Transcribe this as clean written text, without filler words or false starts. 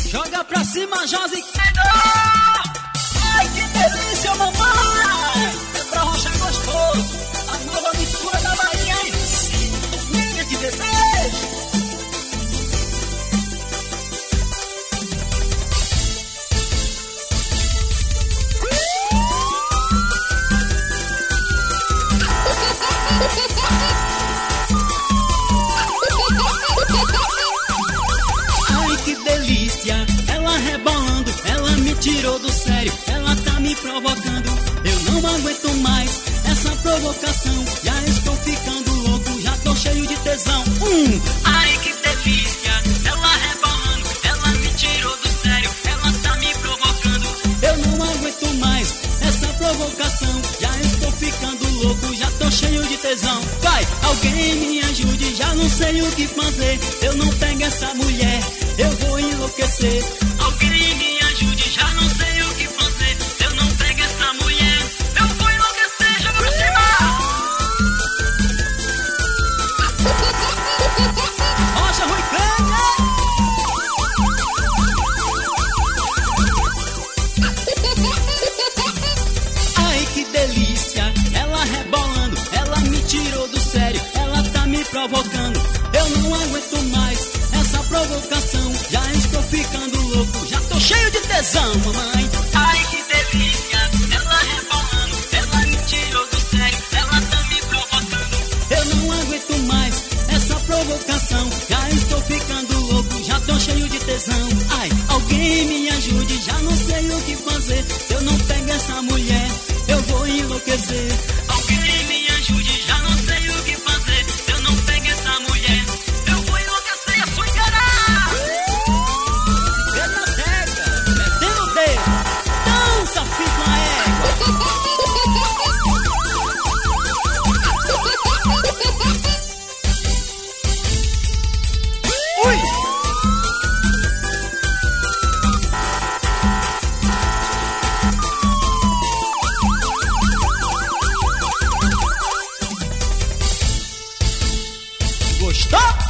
Joga pra cima, Josi. Ai, que delícia, mamãe. É pra rochar gostoso. A nova mistura da Bahia em minha de desejo. Ai, que delícia, ela rebolando, ela me tirou do sério, ela tá me provocando. Eu não aguento mais essa provocação, já estou ficando louco, já tô cheio de tesão. Ai, que delícia, ela rebolando, ela me tirou do sério, ela tá me provocando. Eu não aguento mais essa provocação, já estou ficando louco, já tô cheio de tesão. Vai, alguém me ajude, já não sei o que fazer. Eu não pego essa mulher, eu vou enlouquecer. Alguém me ajude, já não sei o que fazer. Eu não pego essa mulher, eu vou enlouquecer. Joga pra cima. Rocha Rui Cana. Ai, que delícia, ela rebolando, ela me tirou do sério, ela tá me provocando. Eu não aguento mais essa provocação, já estou ficando louco, já tô cheio de tesão, mamãe. Ai, que delícia, ela rebolando, ela me tirou do sério, ela tá me provocando. Eu não aguento mais essa provocação, já estou ficando louco, já tô cheio de tesão. Ai, alguém me ajude, já não sei o que fazer. Eu não pego essa mulher, eu vou enlouquecer. Alguém me ajude, já não sei o que fazer. Eu não pego essa mulher, eu vou enlouquecer, eu sou encarado. Se vê na tega, metendo o dedo, dança, filho com a égua. Ui! Gostou?